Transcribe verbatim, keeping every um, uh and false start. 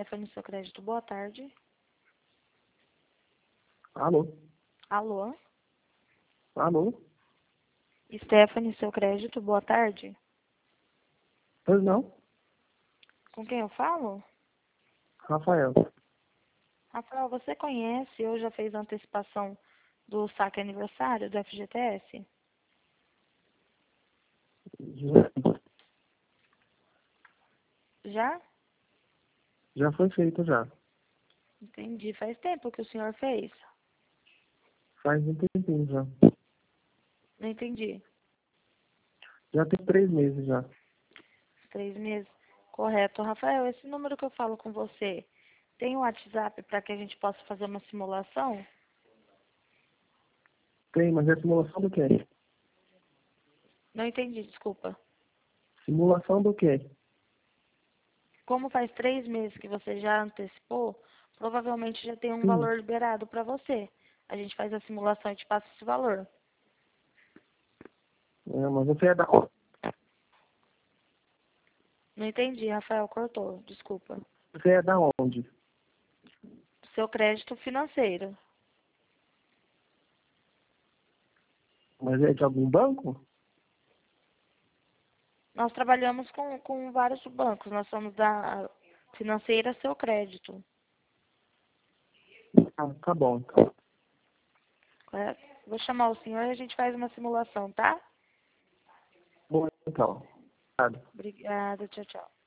Stephanie, seu crédito, boa tarde. Alô? Alô? Alô? Stephanie, seu crédito, boa tarde. Pois não? Com quem eu falo? Rafael. Rafael, você conhece ou já fez antecipação do saque aniversário do F G T S? Já, Já? já foi feito já. Entendi. Faz tempo que o senhor fez? Faz um tempinho já. Não entendi. Já tem três meses já. Três meses? Correto. Rafael, esse número que eu falo com você, tem um WhatsApp para que a gente possa fazer uma simulação? Tem, mas é simulação do quê? Não entendi, desculpa. Simulação do quê? Como faz três meses que você já antecipou, provavelmente já tem um Sim. valor liberado para você. A gente faz a simulação e te passa esse valor. É, mas você é da... Não entendi, Rafael, cortou, desculpa. Você é da onde? Seu crédito financeiro. Mas é de algum banco? Nós trabalhamos com, com vários bancos, nós somos da financeira Seu Crédito. Ah, tá bom, então. Correto? Vou chamar o senhor e a gente faz uma simulação, tá? Bom, então. Obrigado. Obrigada, tchau, tchau.